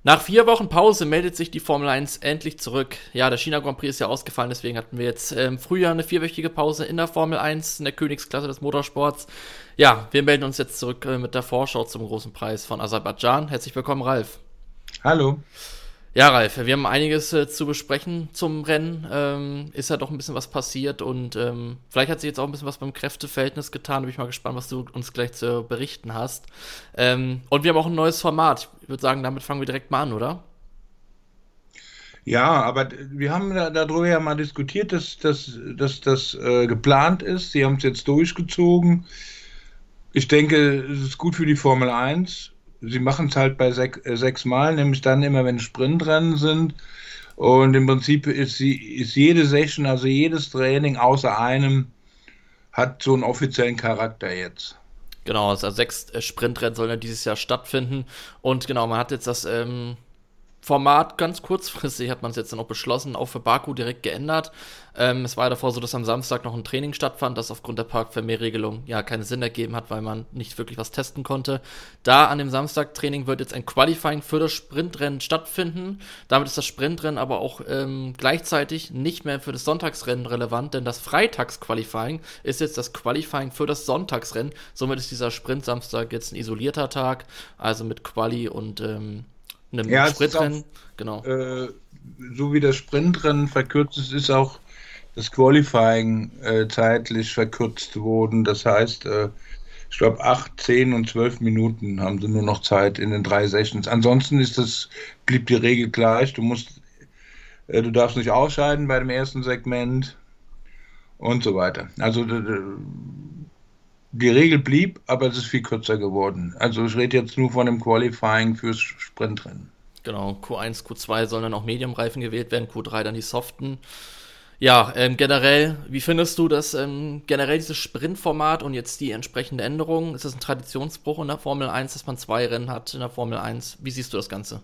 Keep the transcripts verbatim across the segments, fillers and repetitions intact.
Nach vier Wochen Pause meldet sich die Formel eins endlich zurück. Ja, der China Grand Prix ist ja ausgefallen, deswegen hatten wir jetzt im Frühjahr eine vierwöchige Pause in der Formel eins, in der Königsklasse des Motorsports. Ja, wir melden uns jetzt zurück mit der Vorschau zum großen Preis von Aserbaidschan. Herzlich willkommen, Ralf. Hallo. Ja, Ralf, wir haben einiges äh, zu besprechen zum Rennen. Ähm, ist ja doch ein bisschen was passiert und ähm, vielleicht hat sich jetzt auch ein bisschen was beim Kräfteverhältnis getan. Bin ich mal gespannt, was du uns gleich zu berichten hast. Ähm, und wir haben auch ein neues Format. Ich würde sagen, damit fangen wir direkt mal an, oder? Ja, aber wir haben da, darüber ja mal diskutiert, dass, dass, dass das äh, geplant ist. Sie haben es jetzt durchgezogen. Ich denke, es ist gut für die Formel eins. Sie machen es halt bei sech, äh, sechs Mal, nämlich dann immer, wenn Sprintrennen sind. Und im Prinzip ist, sie, ist jede Session, also jedes Training außer einem, hat so einen offiziellen Charakter jetzt. Genau, also sechs äh, Sprintrennen sollen ja dieses Jahr stattfinden. Und genau, man hat jetzt das ähm, Format ganz kurzfristig, hat man es jetzt dann auch beschlossen, auch für Baku direkt geändert. Ähm, es war ja davor so, dass am Samstag noch ein Training stattfand, das aufgrund der Parkvermehrregelung ja keinen Sinn ergeben hat, weil man nicht wirklich was testen konnte. Da an dem Samstag-Training wird jetzt ein Qualifying für das Sprintrennen stattfinden. Damit ist das Sprintrennen aber auch ähm, gleichzeitig nicht mehr für das Sonntagsrennen relevant, denn das Freitags-Qualifying ist jetzt das Qualifying für das Sonntagsrennen. Somit ist dieser Sprint-Samstag jetzt ein isolierter Tag, also mit Quali und ähm, einem Ja, es ist auch, Sprintrennen, genau. äh, so wie das Sprintrennen verkürzt ist, ist auch das Qualifying äh, zeitlich verkürzt worden. Das heißt, äh, ich glaube, acht, zehn und zwölf Minuten haben sie nur noch Zeit in den drei Sessions. Ansonsten ist das, blieb die Regel gleich. Du musst, äh, du darfst nicht ausscheiden bei dem ersten Segment und so weiter. Also d- d- die Regel blieb, aber es ist viel kürzer geworden. Also ich rede jetzt nur von dem Qualifying fürs Sprintrennen. Genau, Q eins, Q zwei sollen dann auch Medium-Reifen gewählt werden, Q drei dann die soften. Ja, ähm, generell, wie findest du das ähm, generell dieses Sprintformat und jetzt die entsprechende Änderung? Ist das ein Traditionsbruch in der Formel eins, dass man zwei Rennen hat in der Formel eins? Wie siehst du das Ganze?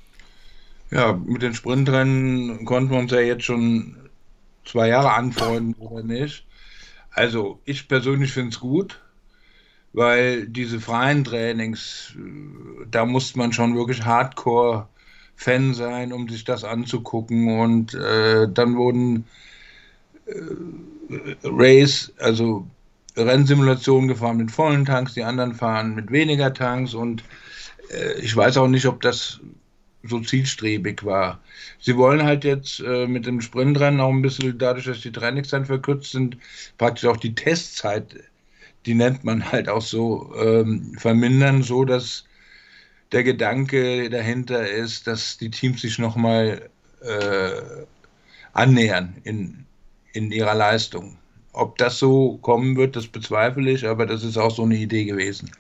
Ja, mit den Sprintrennen konnten wir uns ja jetzt schon zwei Jahre anfreunden, oder nicht? Also, ich persönlich finde es gut, weil diese freien Trainings, äh, da muss man schon wirklich Hardcore-Fan sein, um sich das anzugucken. Und äh, dann wurden Race, also Rennsimulationen gefahren mit vollen Tanks, die anderen fahren mit weniger Tanks. Und äh, ich weiß auch nicht, ob das so zielstrebig war. Sie wollen halt jetzt äh, mit dem Sprintrennen auch ein bisschen, dadurch, dass die Trainings dann verkürzt sind, praktisch auch die Testzeit, die nennt man halt auch so, ähm, vermindern, so dass der Gedanke dahinter ist, dass die Teams sich nochmal äh, annähern in, in ihrer Leistung. Ob das so kommen wird, das bezweifle ich, aber das ist auch so eine Idee gewesen.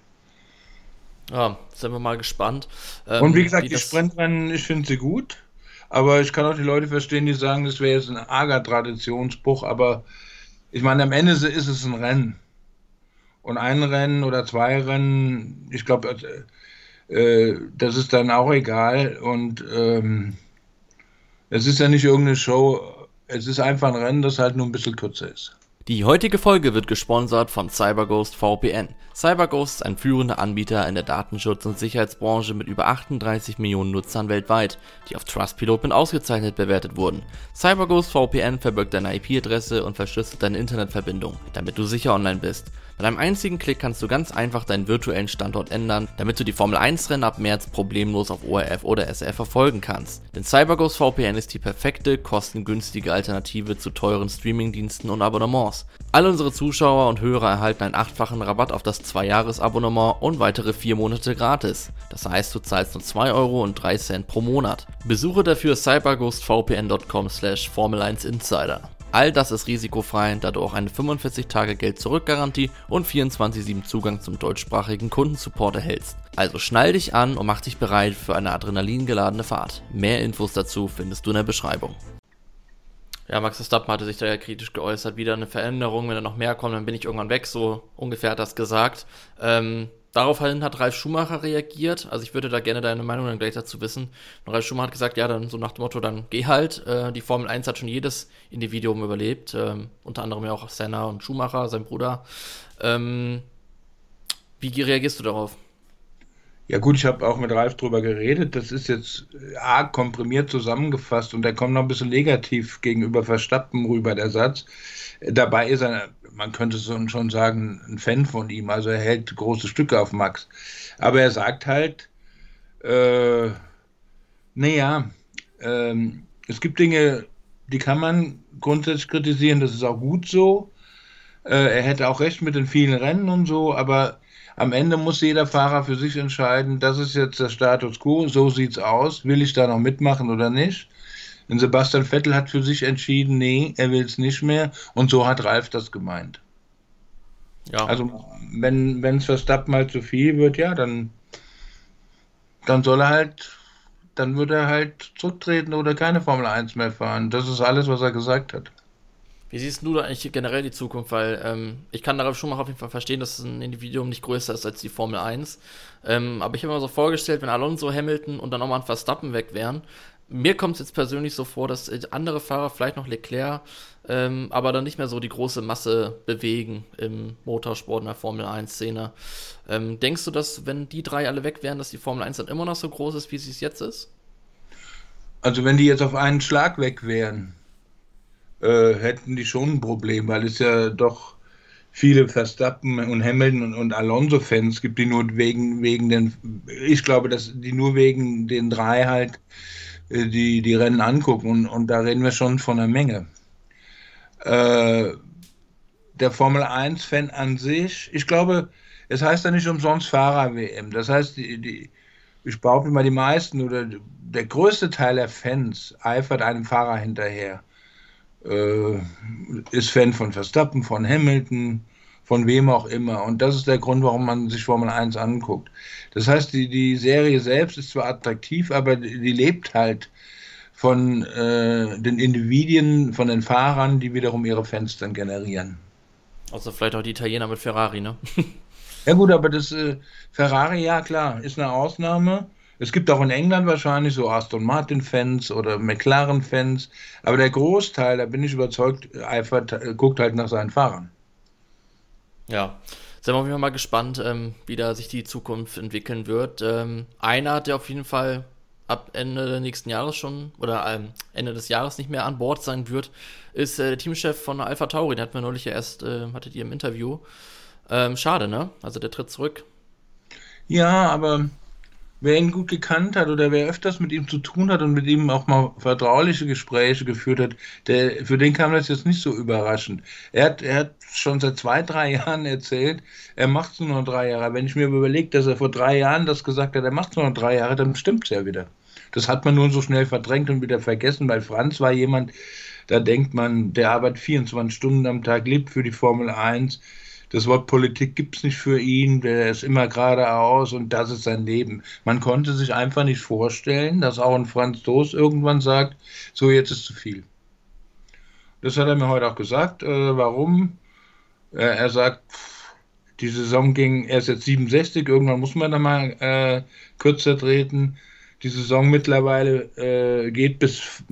Ja, sind wir mal gespannt, Und wie ähm, wie gesagt, die das. Sprintrennen, ich finde sie gut, aber ich kann auch die Leute verstehen, die sagen, das wäre jetzt ein arger Traditionsbruch, aber ich meine, am Ende ist es ein Rennen. Und ein Rennen oder zwei Rennen, ich glaube, äh, das ist dann auch egal. Und ähm, es ist ja nicht irgendeine Show, es ist einfach ein Rennen, das halt nur ein bisschen kürzer ist. Die heutige Folge wird gesponsert von CyberGhost V P N. CyberGhost ist ein führender Anbieter in der Datenschutz- und Sicherheitsbranche mit über achtunddreißig Millionen Nutzern weltweit, die auf Trustpilot mit ausgezeichnet bewertet wurden. CyberGhost V P N verbirgt deine I P-Adresse und verschlüsselt deine Internetverbindung, damit du sicher online bist. Mit einem einzigen Klick kannst du ganz einfach deinen virtuellen Standort ändern, damit du die Formel eins Rennen ab März problemlos auf O R F oder S R F verfolgen kannst. Denn CyberGhost V P N ist die perfekte, kostengünstige Alternative zu teuren Streamingdiensten und Abonnements. Alle unsere Zuschauer und Hörer erhalten einen achtfachen Rabatt auf das zwei Jahres Abonnement und weitere vier Monate gratis. Das heißt, du zahlst nur zwei Euro und drei Cent pro Monat. Besuche dafür cyberghost v p n punkt com slash Formel eins Insider. All das ist risikofrei, da du auch eine fünfundvierzig Tage Geld-Zurück-Garantie und vierundzwanzig sieben Zugang zum deutschsprachigen Kundensupport erhältst. Also schnall dich an und mach dich bereit für eine adrenalingeladene Fahrt. Mehr Infos dazu findest du in der Beschreibung. Ja, Max Verstappen hatte sich da ja kritisch geäußert, wieder eine Veränderung, wenn da noch mehr kommt, dann bin ich irgendwann weg, so ungefähr hat das gesagt. Ähm, daraufhin hat Ralf Schumacher reagiert, also ich würde da gerne deine Meinung dann gleich dazu wissen. Und Ralf Schumacher hat gesagt, ja, dann so nach dem Motto, dann geh halt, äh, die Formel eins hat schon jedes Individuum überlebt, ähm, unter anderem ja auch Senna und Schumacher, sein Bruder. Ähm, wie reagierst du darauf? Ja gut, ich habe auch mit Ralf drüber geredet. Das ist jetzt arg komprimiert zusammengefasst und der kommt noch ein bisschen negativ gegenüber Verstappen rüber, der Satz. Dabei ist er, man könnte so- schon sagen, ein Fan von ihm. Also er hält große Stücke auf Max. Aber er sagt halt, äh, naja, ähm, es gibt Dinge, die kann man grundsätzlich kritisieren, das ist auch gut so. Äh, er hätte auch recht mit den vielen Rennen und so, aber am Ende muss jeder Fahrer für sich entscheiden, das ist jetzt der Status quo, so sieht's aus, will ich da noch mitmachen oder nicht? Und Sebastian Vettel hat für sich entschieden, nee, er will es nicht mehr und so hat Ralf das gemeint. Ja, Also wenn wenn es Verstappen halt zu viel wird, ja, dann, dann soll er halt, dann wird er halt zurücktreten oder keine Formel eins mehr fahren. Das ist alles, was er gesagt hat. wie siehst du da eigentlich generell die Zukunft? Weil ähm, ich kann darauf schon mal auf jeden Fall verstehen, dass ein Individuum nicht größer ist als die Formel eins. Ähm, aber ich habe mir so vorgestellt, wenn Alonso, Hamilton und dann nochmal ein Verstappen weg wären. Mir kommt es jetzt persönlich so vor, dass äh, andere Fahrer, vielleicht noch Leclerc, ähm, aber dann nicht mehr so die große Masse bewegen im Motorsport in der Formel eins-Szene. Ähm, denkst du, dass wenn die drei alle weg wären, dass die Formel eins dann immer noch so groß ist, wie sie es jetzt ist? Also wenn die jetzt auf einen Schlag weg wären, äh, hätten die schon ein Problem, weil es ja doch viele Verstappen und Hamilton und, und Alonso-Fans gibt, die nur wegen, wegen den, ich glaube, dass die nur wegen den drei halt äh, die, die Rennen angucken und, und da reden wir schon von einer Menge. Äh, der Formel eins-Fan an sich, ich glaube, es heißt ja nicht umsonst Fahrer-W M. Das heißt, die, die, ich behaupte mal, die meisten oder der größte Teil der Fans eifert einem Fahrer hinterher. Äh, ist Fan von Verstappen, von Hamilton, von wem auch immer. Und das ist der Grund, warum man sich Formel eins anguckt. Das heißt, die, die Serie selbst ist zwar attraktiv, aber die, die lebt halt von äh, den Individuen, von den Fahrern, die wiederum ihre Fans dann generieren. Außer vielleicht auch die Italiener mit Ferrari, ne? Ja gut, aber das äh, Ferrari, ja klar, ist eine Ausnahme. Es gibt auch in England wahrscheinlich so Aston Martin-Fans oder McLaren-Fans, aber der Großteil, da bin ich überzeugt, eifert, äh, guckt halt nach seinen Fahrern. Ja, sind wir auf jeden Fall mal gespannt, ähm, wie da sich die Zukunft entwickeln wird. Ähm, einer, der auf jeden Fall ab Ende nächsten Jahres schon oder ähm, Ende des Jahres nicht mehr an Bord sein wird, ist äh, der Teamchef von Alpha Tauri. Den hatten wir neulich ja erst, äh, hattet ihr im Interview. Ähm, schade, ne? Also der tritt zurück. Ja, aber wer ihn gut gekannt hat oder wer öfters mit ihm zu tun hat und mit ihm auch mal vertrauliche Gespräche geführt hat, der, für den kam das jetzt nicht so überraschend. Er hat, er hat schon seit zwei, drei Jahren erzählt, er macht es nur noch drei Jahre. Wenn ich mir überlege, dass er vor drei Jahren das gesagt hat, er macht es nur noch drei Jahre, dann stimmt es ja wieder. Das hat man nur so schnell verdrängt und wieder vergessen, weil Franz war jemand, da denkt man, der arbeitet vierundzwanzig Stunden am Tag, lebt für die Formel eins. Das Wort Politik gibt es nicht für ihn, der ist immer geradeaus und das ist sein Leben. Man konnte sich einfach nicht vorstellen, dass auch ein Franz Toast irgendwann sagt, so jetzt ist zu viel. Das hat er mir heute auch gesagt. Äh, warum? Äh, er sagt, pff, die Saison ging, er ist jetzt siebenundsechzig, irgendwann muss man da mal äh, kürzer treten. Die Saison mittlerweile äh, geht bis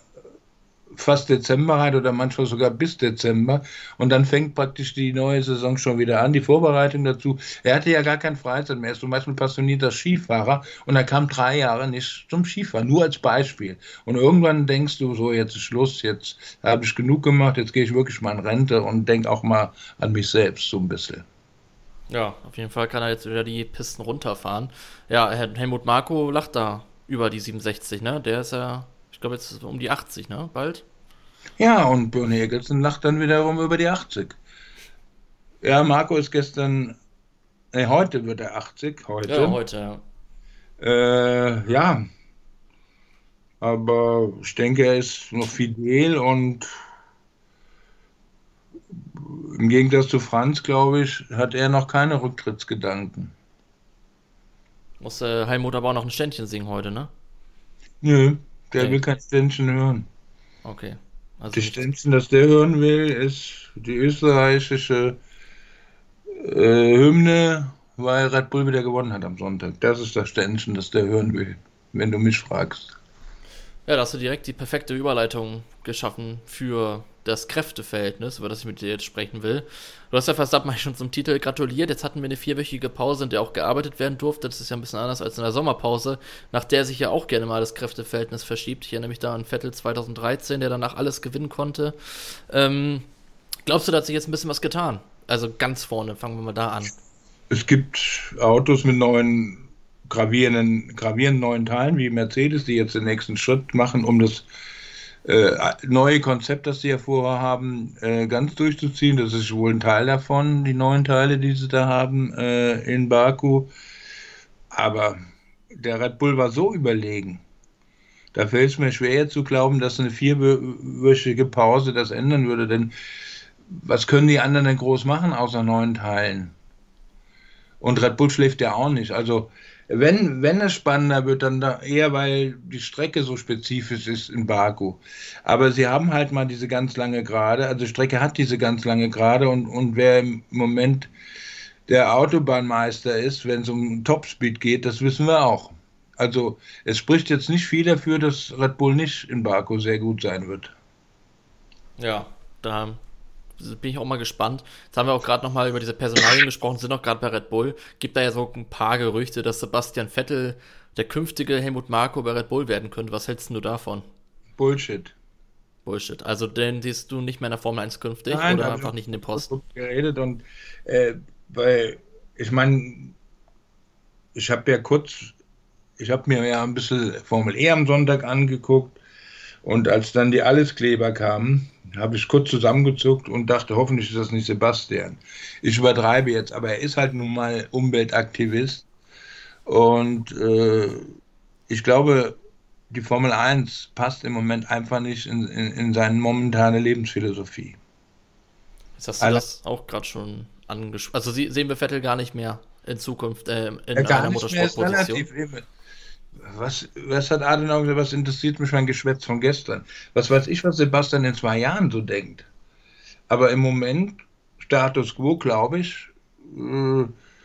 fast Dezember rein oder manchmal sogar bis Dezember und dann fängt praktisch die neue Saison schon wieder an, die Vorbereitung dazu. Er hatte ja gar kein Freizeit mehr, er ist zum Beispiel passionierter Skifahrer und er kam drei Jahre nicht zum Skifahren, nur als Beispiel. Und irgendwann denkst du so, jetzt ist Schluss, jetzt habe ich genug gemacht, jetzt gehe ich wirklich mal in Rente und denke auch mal an mich selbst so ein bisschen. Ja, auf jeden Fall kann er jetzt wieder die Pisten runterfahren. Ja, Herr Helmut Marko lacht da über die siebenundsechzig, ne? Der ist ja, ich glaube jetzt um die achtzig, ne? Bald. Ja, und Björn Egelsen lacht dann wiederum über die achtzig. Ja, Marco ist gestern, nee, heute wird er achtzig, Ja, heute. heute, ja. Äh, ja, aber ich denke, er ist noch fidel und im Gegensatz zu Franz, glaube ich, hat er noch keine Rücktrittsgedanken. Muss äh, Helmut aber auch noch ein Ständchen singen heute, ne? Nö, der Nee, will kein Ständchen hören. okay. Also Das nichts. Ständchen, das der hören will, ist die österreichische äh, Hymne, weil Red Bull wieder gewonnen hat am Sonntag. Das ist das Ständchen, das der hören will, wenn du mich fragst. Ja, da hast du direkt die perfekte Überleitung geschaffen für das Kräfteverhältnis, über das ich mit dir jetzt sprechen will. Du hast ja Verstappen eigentlich schon zum Titel gratuliert. Jetzt hatten wir eine vierwöchige Pause, in der auch gearbeitet werden durfte. Das ist ja ein bisschen anders als in der Sommerpause, nach der sich ja auch gerne mal das Kräfteverhältnis verschiebt. Ich erinnere mich da an Vettel zwanzig dreizehn, der danach alles gewinnen konnte. Ähm, glaubst du, da hat sich jetzt ein bisschen was getan? Also ganz vorne, fangen wir mal da an. Es gibt Autos mit neuen gravierenden, gravierenden neuen Teilen, wie Mercedes, die jetzt den nächsten Schritt machen, um das äh, neue Konzept, das sie ja vorhaben, äh, ganz durchzuziehen. Das ist wohl ein Teil davon, die neuen Teile, die sie da haben äh, in Baku. Aber der Red Bull war so überlegen. Da fällt es mir schwer zu glauben, dass eine vierwöchige Pause das ändern würde. Denn was können die anderen denn groß machen außer neuen Teilen? Und Red Bull schläft ja auch nicht. Also wenn, wenn es spannender wird, dann da eher, weil die Strecke so spezifisch ist in Baku. Aber sie haben halt mal diese ganz lange Gerade, also die Strecke hat diese ganz lange Gerade und, und wer im Moment der Autobahnmeister ist, wenn es um Topspeed geht, das wissen wir auch. Also es spricht jetzt nicht viel dafür, dass Red Bull nicht in Baku sehr gut sein wird. Ja, da bin ich auch mal gespannt. Jetzt haben wir auch gerade nochmal über diese Personalien gesprochen, sind auch gerade bei Red Bull. Gibt da ja so ein paar Gerüchte, dass Sebastian Vettel der künftige Helmut Marko bei Red Bull werden könnte. Was hältst du davon? Bullshit. Bullshit. Also den siehst du nicht mehr in der Formel eins künftig. Nein, oder hab einfach ich nicht in dem Posten? geredet und äh, weil ich meine, ich habe ja kurz, ich habe mir ja ein bisschen Formel E am Sonntag angeguckt und als dann die Alleskleber kamen, habe ich kurz zusammengezuckt und dachte, hoffentlich ist das nicht Sebastian. Ich übertreibe jetzt, aber er ist halt nun mal Umweltaktivist und äh, ich glaube, die Formel eins passt im Moment einfach nicht in, in, in seine momentane Lebensphilosophie. Jetzt hast du Also, das auch gerade schon angesprochen. Also sie, sehen wir Vettel gar nicht mehr in Zukunft äh, in ja, gar einer nicht mehr ist Motorsportposition. relativ. Eben. Was, was hat Adenauer gesagt, was interessiert mich mein Geschwätz von gestern? Was weiß ich, was Sebastian in zwei Jahren so denkt. Aber im Moment, Status quo, glaube ich, äh,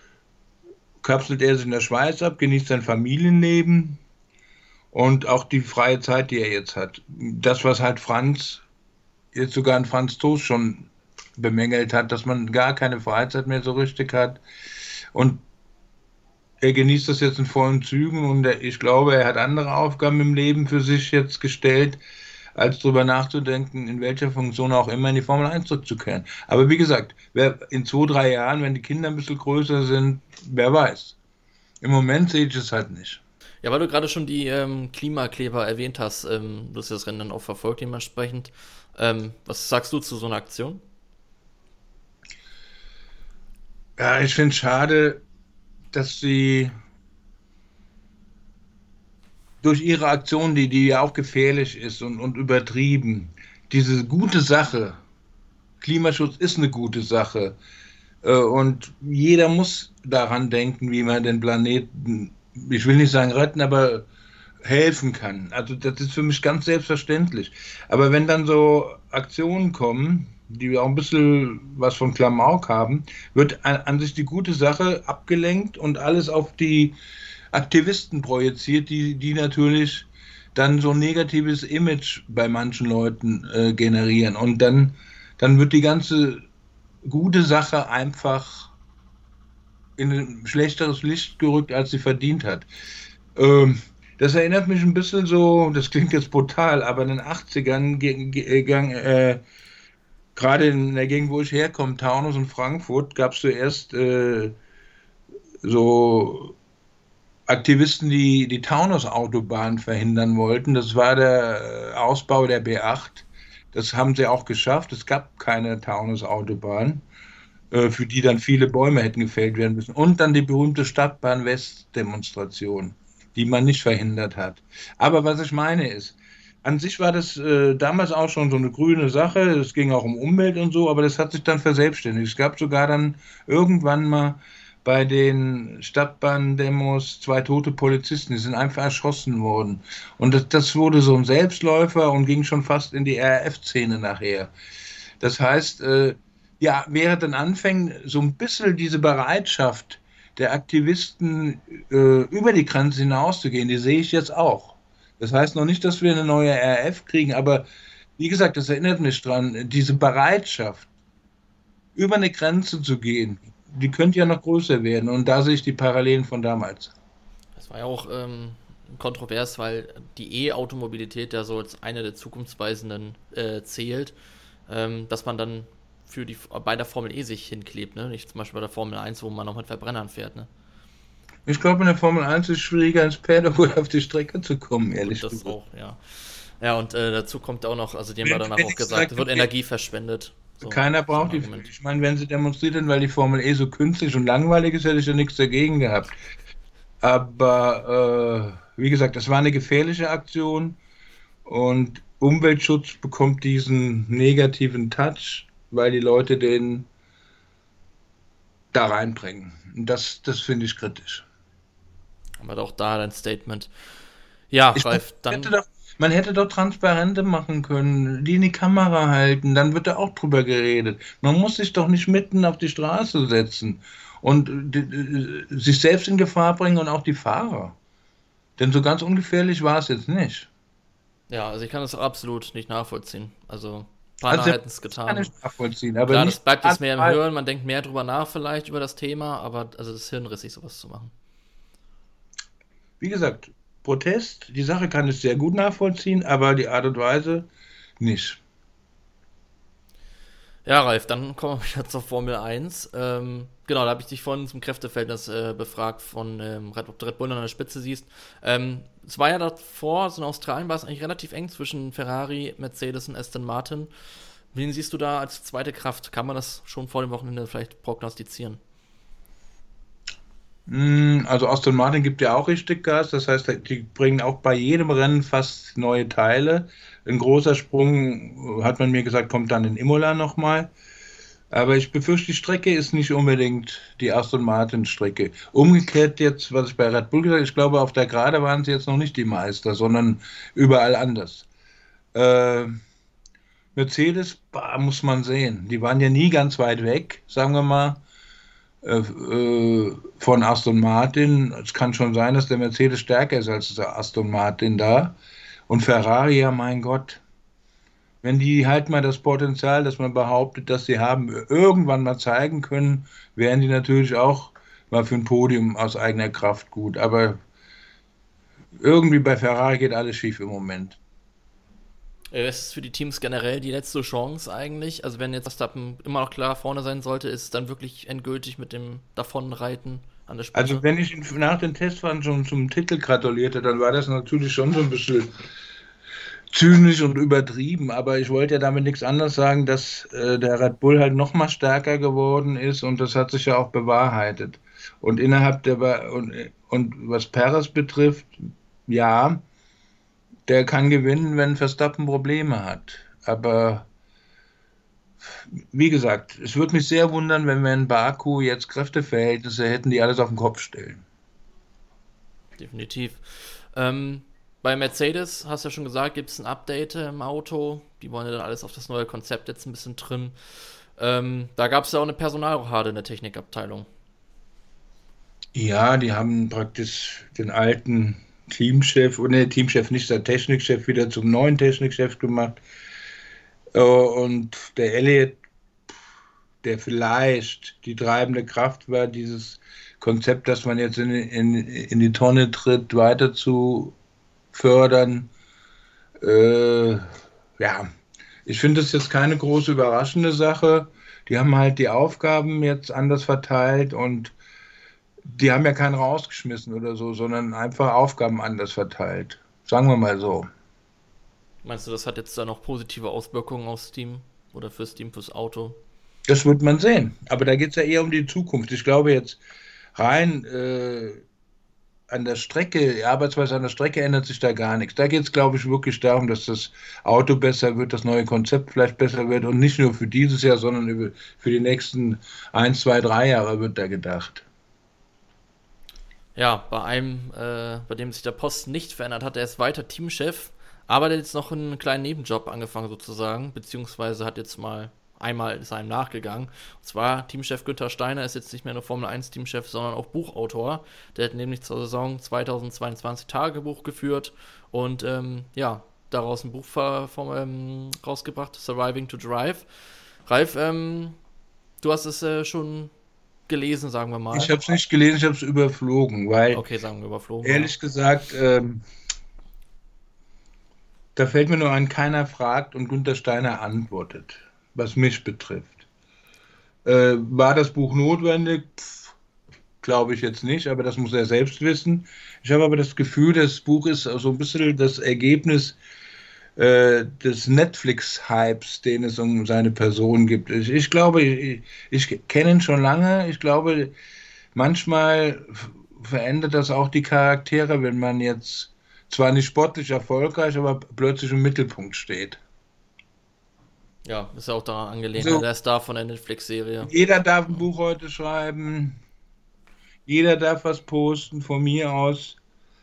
kapselt er sich in der Schweiz ab, genießt sein Familienleben und auch die freie Zeit, die er jetzt hat. Das, was halt Franz, jetzt sogar ein Franz Toast schon bemängelt hat, dass man gar keine Freizeit mehr so richtig hat. Und er genießt das jetzt in vollen Zügen und er, ich glaube, er hat andere Aufgaben im Leben für sich jetzt gestellt, als darüber nachzudenken, in welcher Funktion auch immer in die Formel eins zurückzukehren. Aber wie gesagt, wer in zwei, drei Jahren, wenn die Kinder ein bisschen größer sind, wer weiß. Im Moment sehe ich es halt nicht. Ja, weil du gerade schon die ähm, Klimakleber erwähnt hast, ähm, du hast das Rennen dann auch verfolgt dementsprechend. Ähm, was sagst du zu so einer Aktion? Ja, ich finde es schade, dass sie durch ihre Aktion, die, die ja auch gefährlich ist und, und übertrieben, diese gute Sache, Klimaschutz ist eine gute Sache äh, und jeder muss daran denken, wie man den Planeten, ich will nicht sagen retten, aber helfen kann. Also das ist für mich ganz selbstverständlich. Aber wenn dann so Aktionen kommen, die auch ein bisschen was von Klamauk haben, wird an, an sich die gute Sache abgelenkt und alles auf die Aktivisten projiziert, die, die natürlich dann so ein negatives Image bei manchen Leuten äh, generieren. Und dann, dann wird die ganze gute Sache einfach in ein schlechteres Licht gerückt, als sie verdient hat. Ähm, das erinnert mich ein bisschen so, das klingt jetzt brutal, aber in den achtzigern äh, gerade in der Gegend, wo ich herkomme, Taunus und Frankfurt, gab es zuerst äh, so Aktivisten, die die Taunus-Autobahn verhindern wollten. Das war der Ausbau der B acht. Das haben sie auch geschafft. Es gab keine Taunus-Autobahn, äh, für die dann viele Bäume hätten gefällt werden müssen. Und dann die berühmte Stadtbahn-West-Demonstration, die man nicht verhindert hat. Aber was ich meine ist, an sich war das äh, damals auch schon so eine grüne Sache. Es ging auch um Umwelt und so, aber das hat sich dann verselbstständigt. Es gab sogar dann irgendwann mal bei den Stadtbahn-Demos zwei tote Polizisten, die sind einfach erschossen worden. Und das, das wurde so ein Selbstläufer und ging schon fast in die R A F-Szene nachher. Das heißt, äh, ja, während den Anfängen so ein bisschen diese Bereitschaft der Aktivisten äh, über die Grenze hinauszugehen, die sehe ich jetzt auch. Das heißt noch nicht, dass wir eine neue R F kriegen, aber wie gesagt, das erinnert mich dran, diese Bereitschaft, über eine Grenze zu gehen, die könnte ja noch größer werden. Und da sehe ich die Parallelen von damals. Das war ja auch ähm, kontrovers, weil die E-Automobilität ja so als eine der zukunftsweisenden äh, zählt, ähm, dass man dann für die bei der Formel E sich hinklebt, ne? Nicht zum Beispiel bei der Formel eins, wo man noch mit Verbrennern fährt, ne? Ich glaube, in der Formel eins ist es schwieriger, ins Paddock auf die Strecke zu kommen, ehrlich Gut, das gesagt. auch, ja. Ja, und äh, dazu kommt auch noch, also die haben ja Wenn, danach wenn auch ich gesagt, sage, es wird okay, Energie verschwendet. So, keiner so ein braucht die. Argument. Ich meine, wenn sie demonstriert hätten, weil die Formel E so künstlich und langweilig ist, hätte ich ja nichts dagegen gehabt. Aber äh, wie gesagt, das war eine gefährliche Aktion und Umweltschutz bekommt diesen negativen Touch, weil die Leute den da reinbringen. Und das, das finde ich kritisch. Aber auch da dein Statement. Ja, Ich Ralf, man, hätte dann, doch, man hätte doch Transparente machen können, die in die Kamera halten, dann wird da auch drüber geredet. Man muss sich doch nicht mitten auf die Straße setzen und äh, äh, sich selbst in Gefahr bringen und auch die Fahrer. Denn so ganz ungefährlich war es jetzt nicht. ja, also ich kann das absolut nicht nachvollziehen. Also, Partner Also hätten es das kann getan. ich nachvollziehen, aber Klar, das nicht bleibt jetzt mehr im alle. Hören, man denkt mehr drüber nach vielleicht über das Thema, aber also das ist hirnrissig, sowas zu machen. Wie gesagt, Protest, die Sache kann ich sehr gut nachvollziehen, aber die Art und Weise nicht. Ja, Ralf, dann kommen wir wieder zur Formel eins. Ähm, genau, da habe ich dich vorhin zum Kräfteverhältnis äh, befragt, von ähm, Red, ob du Red Bull an der Spitze siehst. Ähm, es war ja davor, so in Australien war es eigentlich relativ eng zwischen Ferrari, Mercedes und Aston Martin. Wen siehst du da als zweite Kraft? Kann man das schon vor dem Wochenende vielleicht prognostizieren? Mm, Also Aston Martin gibt ja auch richtig Gas, das heißt, die bringen auch bei jedem Rennen fast neue Teile. Ein großer Sprung, äh, hat man mir gesagt, kommt dann in Imola nochmal. Aber ich befürchte, die Strecke ist nicht unbedingt die Aston Martin-Strecke. Umgekehrt jetzt, was ich bei Red Bull gesagt habe, ich glaube, auf der Gerade waren sie jetzt noch nicht die Meister, sondern überall anders. Äh, Mercedes, bah, muss man sehen. Die waren ja nie ganz weit weg, sagen wir mal, äh, äh, von Aston Martin. Es kann schon sein, dass der Mercedes stärker ist als der Aston Martin da. Und Ferrari, ja, mein Gott, wenn die halt mal das Potenzial, das man behauptet, dass sie haben, irgendwann mal zeigen können, wären die natürlich auch mal für ein Podium aus eigener Kraft gut. Aber irgendwie bei Ferrari geht alles schief im Moment. Äh, Es ist für die Teams generell die letzte Chance eigentlich. Also wenn jetzt Verstappen immer noch klar vorne sein sollte, ist es dann wirklich endgültig mit dem Davonreiten an der Also Spitze. wenn ich ihn nach den Testfahren schon zum Titel gratulierte, dann war das natürlich schon so ein bisschen zynisch und übertrieben, aber ich wollte ja damit nichts anderes sagen, dass äh, der Red Bull halt noch mal stärker geworden ist und das hat sich ja auch bewahrheitet. Und innerhalb der Be- und, und was Perez betrifft, ja, der kann gewinnen, wenn Verstappen Probleme hat. Aber wie gesagt, es würde mich sehr wundern, wenn wir in Baku jetzt Kräfteverhältnisse hätten, die alles auf den Kopf stellen. Definitiv. Ähm, bei Mercedes, hast du ja schon gesagt, gibt es ein Update im Auto. Die wollen ja dann alles auf das neue Konzept jetzt ein bisschen trimmen. Ähm, da gab es ja auch eine Personalrochade in der Technikabteilung. Ja, die haben praktisch den alten Teamchef, oder der Teamchef nicht, der Technikchef wieder zum neuen Technikchef gemacht. Äh, Und der Elliot, der vielleicht die treibende Kraft war, dieses Konzept, das man jetzt in, in, in die Tonne tritt, weiter zu fördern. Äh, ja, ich finde es jetzt keine große überraschende Sache. Die haben halt die Aufgaben jetzt anders verteilt und die haben ja keinen rausgeschmissen oder so, sondern einfach Aufgaben anders verteilt. Sagen wir mal so. Meinst du, das hat jetzt da noch positive Auswirkungen aufs Team oder fürs Team, fürs Auto? Das wird man sehen. Aber da geht es ja eher um die Zukunft. Ich glaube jetzt rein äh, an der Strecke, die Arbeitsweise an der Strecke ändert sich da gar nichts. Da geht es, glaube ich, wirklich darum, dass das Auto besser wird, das neue Konzept vielleicht besser wird und nicht nur für dieses Jahr, sondern über, für die nächsten ein, zwei, drei Jahre wird da gedacht. Ja, bei einem, äh, bei dem sich der Posten nicht verändert hat, der ist weiter Teamchef, aber der hat jetzt noch einen kleinen Nebenjob angefangen sozusagen, beziehungsweise hat jetzt mal einmal ist einem nachgegangen. Und zwar Teamchef Günther Steiner ist jetzt nicht mehr nur Formel eins Teamchef, sondern auch Buchautor. Der hat nämlich zur Saison zweitausendzweiundzwanzig Tagebuch geführt und ähm, ja, daraus ein Buch ver- vom, ähm, rausgebracht, Surviving to Drive. Ralf, ähm, du hast es äh, schon gelesen, sagen wir mal. Ich habe es nicht gelesen, ich habe es überflogen, weil, Okay, sagen wir überflogen. ehrlich gesagt, ähm, da fällt mir nur ein, keiner fragt und Günther Steiner antwortet, was mich betrifft. Äh, war das Buch notwendig? Glaube ich jetzt nicht, aber das muss er selbst wissen. Ich habe aber das Gefühl, das Buch ist so ein bisschen das Ergebnis äh, des Netflix-Hypes, den es um seine Person gibt. Ich, ich glaube, ich, ich kenne ihn schon lange. Ich glaube, manchmal verändert das auch die Charaktere, wenn man jetzt zwar nicht sportlich erfolgreich, aber plötzlich im Mittelpunkt steht. Ja, ist ja auch daran angelehnt, Also, der Star von der Netflix-Serie. jeder darf ein Buch heute schreiben, jeder darf was posten, von mir aus.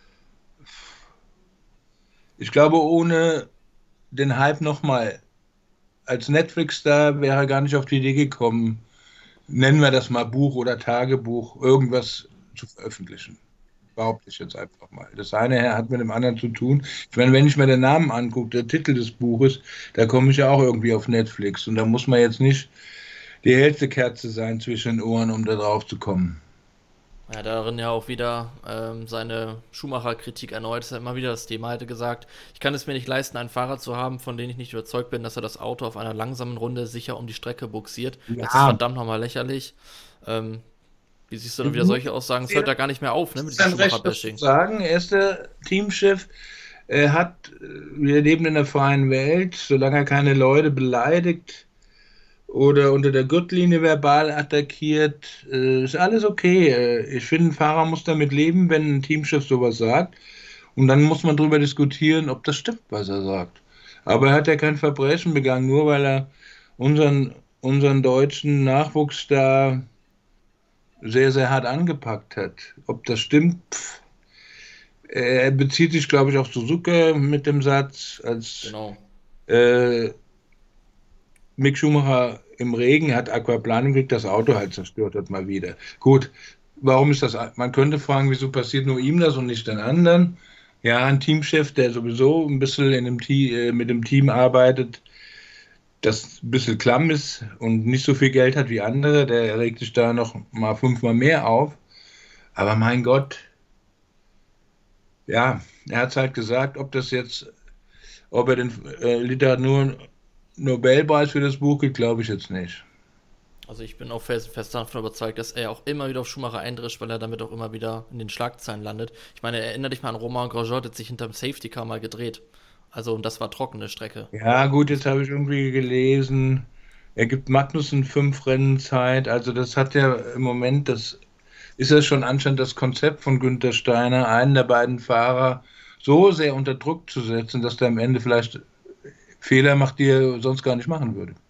Ich glaube, ohne den Hype nochmal als Netflix-Star wäre er gar nicht auf die Idee gekommen, nennen wir das mal Buch oder Tagebuch, irgendwas zu veröffentlichen. Behaupte ich jetzt einfach mal. Das eine hat mit dem anderen zu tun. Ich meine, wenn ich mir den Namen angucke, der Titel des Buches, da komme ich ja auch irgendwie auf Netflix. Und da muss man jetzt nicht die hellste Kerze sein zwischen den Ohren, um da drauf zu kommen. Ja, darin ja auch wieder ähm, seine Schumacher-Kritik erneut. Das ist ja immer wieder das Thema. Er hatte gesagt, ich kann es mir nicht leisten, einen Fahrer zu haben, von dem ich nicht überzeugt bin, dass er das Auto auf einer langsamen Runde sicher um die Strecke buxiert. Ja. Das ist verdammt nochmal lächerlich. Ähm, wie siehst du denn wieder solche Aussagen? Es hört ja gar nicht mehr auf, ne, mit diesem Schumacher-Bashing. Sagen, er ist der Teamchef. Er hat, wir leben in der freien Welt, solange er keine Leute beleidigt oder unter der Gürtellinie verbal attackiert, äh, ist alles okay. Äh, Ich finde, ein Fahrer muss damit leben, wenn ein Teamchef sowas sagt. Und dann muss man darüber diskutieren, ob das stimmt, was er sagt. Aber er hat ja kein Verbrechen begangen, nur weil er unseren, unseren deutschen Nachwuchs da sehr, sehr hart angepackt hat. Ob das stimmt, pff. Er bezieht sich, glaube ich, auf Suzuka mit dem Satz, als Genau. äh, Mick Schumacher im Regen hat Aquaplaning gekriegt, das Auto halt zerstört hat mal wieder. Gut, warum ist das? Man könnte fragen, wieso passiert nur ihm das und nicht den anderen? Ja, ein Teamchef, der sowieso ein bisschen in dem Team, äh, mit dem Team arbeitet, das ein bisschen klamm ist und nicht so viel Geld hat wie andere, der regt sich da noch mal fünfmal mehr auf. Aber mein Gott, ja, er hat es halt gesagt, ob das jetzt, ob er den äh, Literatur Nobelpreis für das Buch gibt, glaube ich jetzt nicht. Also ich bin auch fest, fest davon überzeugt, dass er auch immer wieder auf Schumacher eindrischt, weil er damit auch immer wieder in den Schlagzeilen landet. Ich meine, erinnere dich mal an Romain Grosjean, der hat sich hinterm Safety Car mal gedreht. Also, und das war trockene Strecke. Ja, gut, jetzt habe ich irgendwie gelesen, er gibt Magnussen fünf Rennen Zeit. Also das hat ja im Moment, das ist ja schon anscheinend das Konzept von Günther Steiner, einen der beiden Fahrer so sehr unter Druck zu setzen, dass der am Ende vielleicht Fehler macht, die er sonst gar nicht machen würde.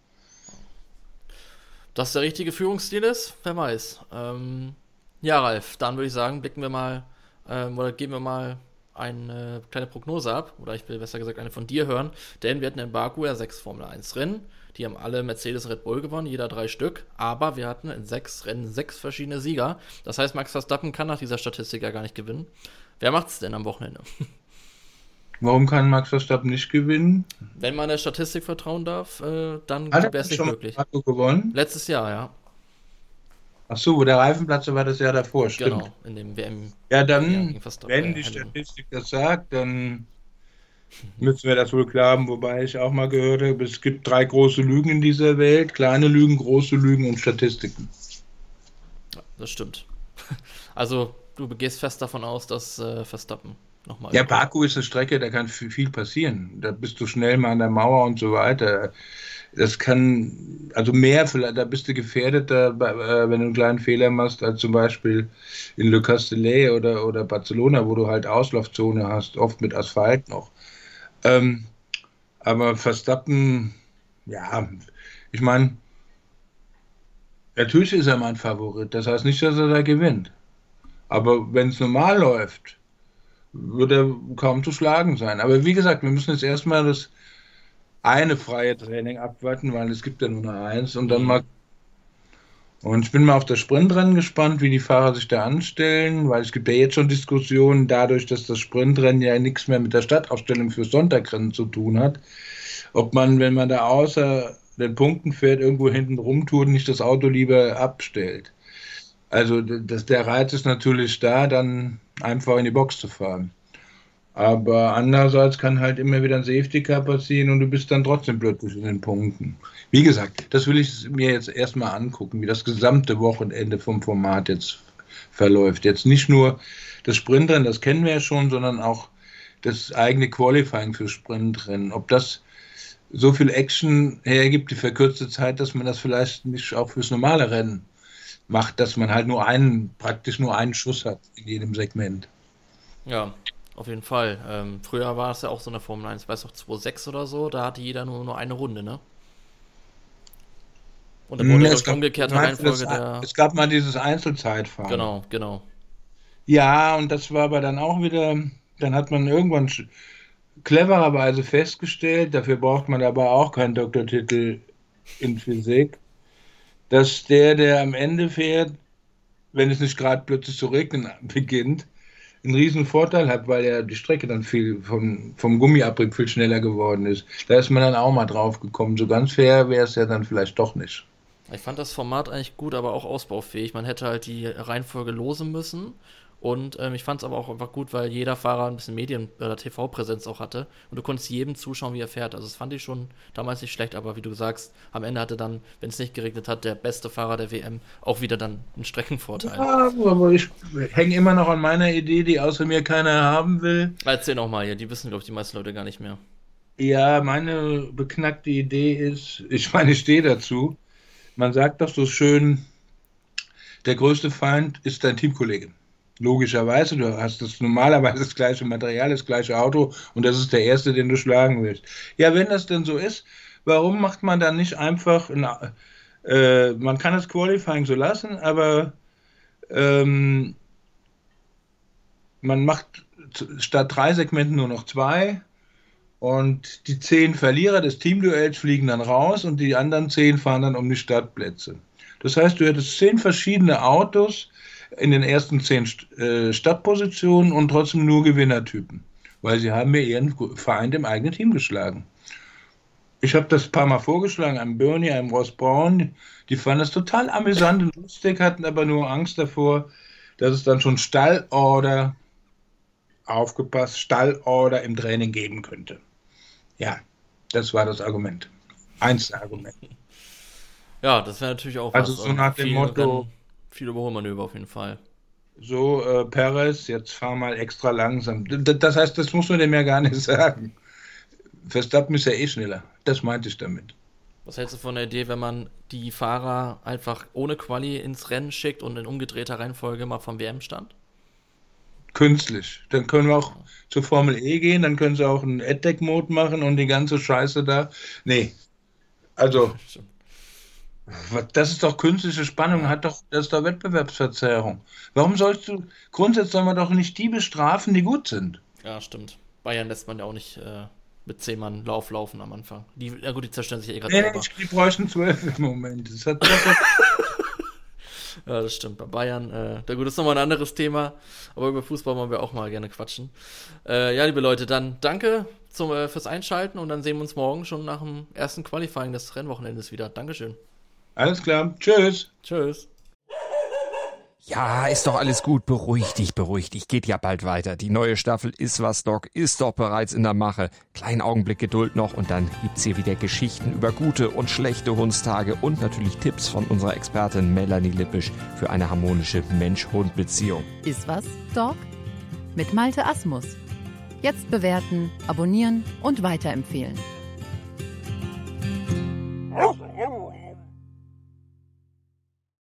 Dass der richtige Führungsstil ist, wer weiß. Ähm, ja, Ralf, dann würde ich sagen, blicken wir mal, ähm, oder geben wir mal eine kleine Prognose ab, oder ich will besser gesagt eine von dir hören, denn wir hatten in Baku ja sechs Formel eins Rennen, die haben alle Mercedes Red Bull gewonnen, jeder drei Stück, aber wir hatten in sechs Rennen sechs verschiedene Sieger. Das heißt, Max Verstappen kann nach dieser Statistik ja gar nicht gewinnen. Wer macht's denn am Wochenende? Warum kann Max Verstappen nicht gewinnen? Wenn man der Statistik vertrauen darf, äh, dann Hat wäre es er nicht schon mal möglich. Baku gewonnen? Letztes Jahr, ja. Ach so, wo der Reifenplatz war, das Jahr davor, stimmt. Genau, in dem W M. Ja, Ja, dann, gegen Verstappen, wenn äh, die Hamilton. Statistik das sagt, dann müssen wir das wohl glauben, wobei ich auch mal gehört habe, es gibt drei große Lügen in dieser Welt, kleine Lügen, große Lügen und Statistiken. Ja, das stimmt. Also, du gehst fest davon aus, dass äh, Verstappen nochmal. Ja, Baku ist eine Strecke, da kann viel viel passieren. Da bist du schnell mal an der Mauer und so weiter. Das kann, also mehr, vielleicht, da bist du gefährdeter, bei- äh, wenn du einen kleinen Fehler machst, als zum Beispiel in Le Castellet oder, oder Barcelona, wo du halt Auslaufzone hast, oft mit Asphalt noch. Ähm, aber Verstappen, ja, ich meine, natürlich ist er mein Favorit. Das heißt nicht, dass er da gewinnt. Aber wenn es normal läuft, wird er kaum zu schlagen sein. Aber wie gesagt, wir müssen jetzt erstmal das eine freie Training abwarten, weil es gibt ja nur noch eins und dann mal. Und ich bin mal auf das Sprintrennen gespannt, wie die Fahrer sich da anstellen, weil es gibt ja jetzt schon Diskussionen dadurch, dass das Sprintrennen ja nichts mehr mit der Startaufstellung für Sonntagrennen zu tun hat, ob man, wenn man da außer den Punkten fährt, irgendwo hinten rumtut, nicht das Auto lieber abstellt. Also das, der Reiz ist natürlich da, dann einfach in die Box zu fahren. Aber andererseits kann halt immer wieder ein Safety Car passieren und du bist dann trotzdem plötzlich in den Punkten. Wie gesagt, das will ich mir jetzt erstmal angucken, wie das gesamte Wochenende vom Format jetzt verläuft. Jetzt nicht nur das Sprintrennen, das kennen wir ja schon, sondern auch das eigene Qualifying für Sprintrennen. Ob das so viel Action hergibt, die verkürzte Zeit, dass man das vielleicht nicht auch fürs normale Rennen macht, dass man halt nur einen, praktisch nur einen Schuss hat in jedem Segment. Ja, auf jeden Fall. Ähm, früher war es ja auch so eine Formel eins, ich weiß noch, zwei Komma sechs oder so, da hatte jeder nur, nur eine Runde, ne? Und dann wurde es durch umgekehrte Reihenfolge das, der... Es gab mal dieses Einzelzeitfahren. Genau, genau. Ja, und das war aber dann auch wieder, dann hat man irgendwann clevererweise festgestellt, dafür braucht man aber auch keinen Doktortitel in Physik, dass der, der am Ende fährt, wenn es nicht gerade plötzlich zu regnen beginnt, einen riesen Vorteil hat, weil ja die Strecke dann viel vom, vom Gummiabrieb viel schneller geworden ist. Da ist man dann auch mal drauf gekommen. So ganz fair wäre es ja dann vielleicht doch nicht. Ich fand das Format eigentlich gut, aber auch ausbaufähig. Man hätte halt die Reihenfolge losen müssen. Und ähm, ich fand es aber auch einfach gut, weil jeder Fahrer ein bisschen Medien- oder T V-Präsenz auch hatte. Und du konntest jedem zuschauen, wie er fährt. Also das fand ich schon damals nicht schlecht. Aber wie du sagst, am Ende hatte dann, wenn es nicht geregnet hat, der beste Fahrer der W M auch wieder dann einen Streckenvorteil. Ja, aber ich hänge immer noch an meiner Idee, die außer mir keiner haben will. Erzähl noch mal hier, die wissen, glaube ich, die meisten Leute gar nicht mehr. Ja, meine beknackte Idee ist, ich meine, ich stehe dazu. Man sagt doch so schön, der größte Feind ist dein Teamkollege. Logischerweise, du hast das normalerweise das gleiche Material, das gleiche Auto und das ist der erste, den du schlagen willst. Ja, wenn das denn so ist, warum macht man dann nicht einfach, ein, äh, man kann das Qualifying so lassen, aber ähm, man macht statt drei Segmenten nur noch zwei und die zehn Verlierer des Teamduells fliegen dann raus und die anderen zehn fahren dann um die Startplätze. Das heißt, du hättest zehn verschiedene Autos in den ersten zehn äh, Startpositionen und trotzdem nur Gewinnertypen, weil sie haben mir ihren Feind im eigenen Team geschlagen. Ich habe das ein paar Mal vorgeschlagen, einem Bernie, einem Ross Braun, die fanden das total amüsant und lustig, hatten aber nur Angst davor, dass es dann schon Stallorder, aufgepasst, Stallorder im Training geben könnte. Ja, das war das Argument. Eins der Argumente. Ja, das wäre natürlich auch also was. Also so nach dem Motto... Rennen, viel Überholmanöver auf jeden Fall. So, äh, Perez, jetzt fahr mal extra langsam. D- das heißt, das muss man dem ja gar nicht sagen. Verstappen ist ja eh schneller. Das meinte ich damit. Was hältst du von der Idee, wenn man die Fahrer einfach ohne Quali ins Rennen schickt und in umgedrehter Reihenfolge mal vom W M-Stand? Künstlich. Dann können wir auch zur Formel E gehen, dann können sie auch einen Ad-Deck-Mode machen und die ganze Scheiße da. Nee. Also... Das ist doch künstliche Spannung, hat doch, das ist doch Wettbewerbsverzerrung. Warum sollst du, grundsätzlich soll man doch nicht die bestrafen, die gut sind. Ja, stimmt. Bayern lässt man ja auch nicht äh, mit zehn Mann Lauf laufen am Anfang. Die, ja gut, die zerstören sich ja eh gerade nee, selber. Nee, die bräuchten zwölf im Moment. Das hat, das hat ja, das stimmt. Bei Bayern, äh, da gut, das ist nochmal ein anderes Thema, aber über Fußball wollen wir auch mal gerne quatschen. Äh, ja, liebe Leute, dann danke zum, äh, fürs Einschalten und dann sehen wir uns morgen schon nach dem ersten Qualifying des Rennwochenendes wieder. Dankeschön. Alles klar. Tschüss. Tschüss. Ja, ist doch alles gut. Beruhig dich, beruhig dich. Geht ja bald weiter. Die neue Staffel Ist was, Doc ist doch bereits in der Mache. Kleinen Augenblick Geduld noch und dann gibt's hier wieder Geschichten über gute und schlechte Hundstage und natürlich Tipps von unserer Expertin Melanie Lippisch für eine harmonische Mensch-Hund-Beziehung. Ist was, Doc? Mit Malte Asmus. Jetzt bewerten, abonnieren und weiterempfehlen.